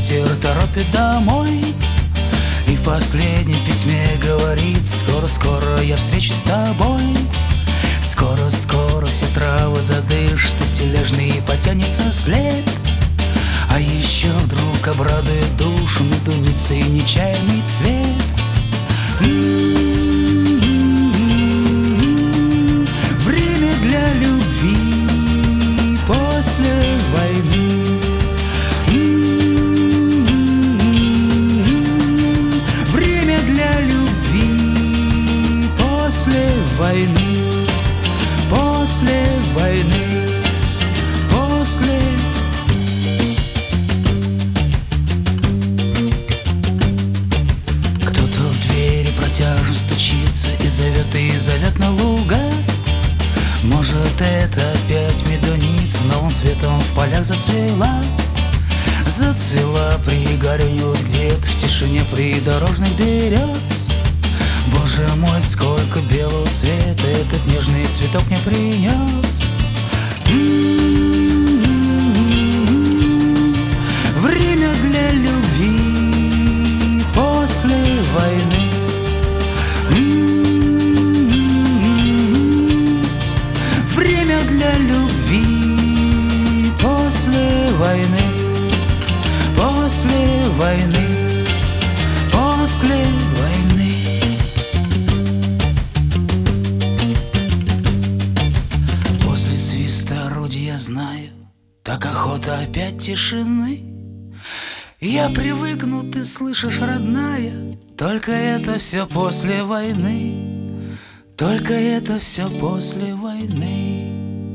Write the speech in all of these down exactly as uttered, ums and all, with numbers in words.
ветер торопит домой, и в последнем письме говорит: скоро-скоро я встречусь с тобой. Скоро-скоро все травы задышат, и тележный потянется след. А еще вдруг обрадует душу медуницей нечаянный цвет. М-м-м-м. Время для любви после войны. М-м-м-м. Время для любви после войны. После войны. После. Кто-то в двери протяжно стучится и зовет, и зовет на луга. Может, это опять медуница, но он цветом в полях зацвела. Зацвела, пригорюнилась где-то в тишине придорожных берез. Боже мой, сколько белого света этот нежный цветок мне принес. М-м-м-м. Время для любви после войны. М-м-м-м. Время для любви после войны. После войны. После войны. После свиста орудия, знаю, так охота опять тишины. Я привыкну, ты слышишь, родная, только это все после войны. Только это все после войны.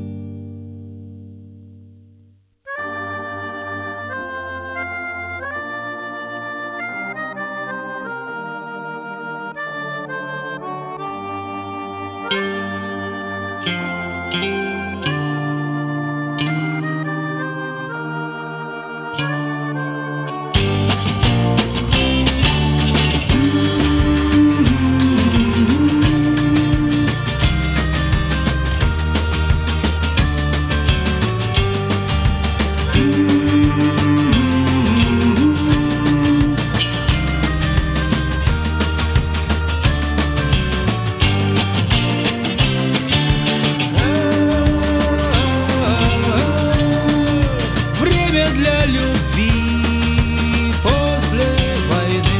Для любви после войны.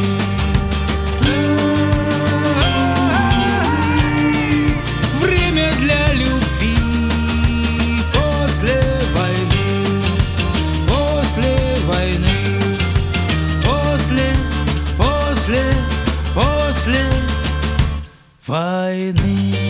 Время для любви после войны. После войны. После, после, после войны.